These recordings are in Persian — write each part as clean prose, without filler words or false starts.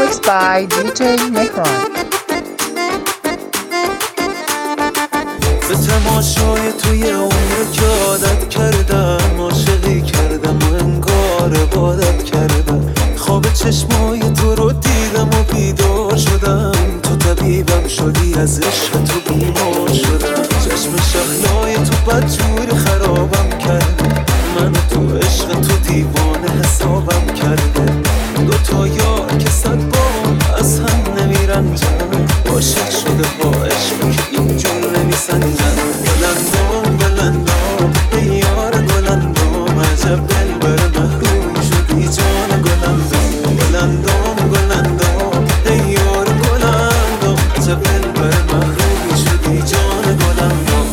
Mixed by DJ Mehran. به تماشای توی عمر که عادت کردم، عاشقی کردم و انگار عبادت کردم. خواب چشمای تو رو دیدم و بیدار شدم، تو طبیبم شدی، از عشق تو بیمار شدم. چشم شهلای تو بدجور خرابم کرده، من تو عشق تو دیوانه حسابم کرده. دوتا یار که صد بار از هم نمیرنجن، عاشق شده با عشق که اینجور نمیسنجن. گلندام گلندام ای یار گلندام، عجب دلبر محروم شدی جان گلندام. گلندام گلندام ای یار گلندام، عجب دلبر محروم شدی جان گلندام.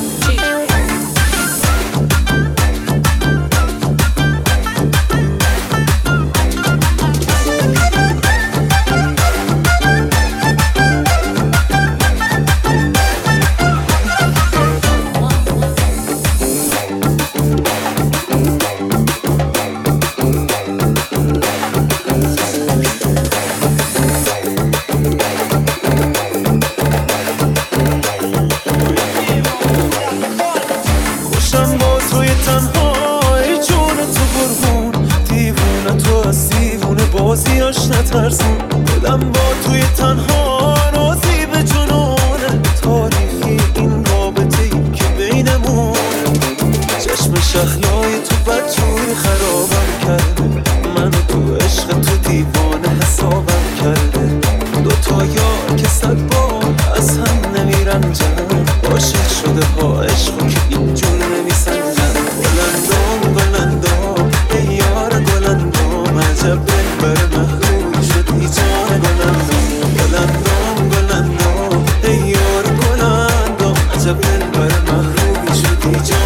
بازیاش نترسون، دلم با توی تنها راضی به جنونه. تاریخی این رابطه ای که بینمونه، چشم شهلای تو بدجوری خرابم کرده، من تو عشق تو دیوانه حسابم کرده. دوتا یار که صد بار از هم نمیرنجن، عاشق شده ها عشق که اینجور نمیسنجن. گلندام گلندام ای یار گلندام، عجب دلبر محروم شدی جان گلندام. گلندام گلندام ای یار گلندام، عجب دلبر محروم شدی جان.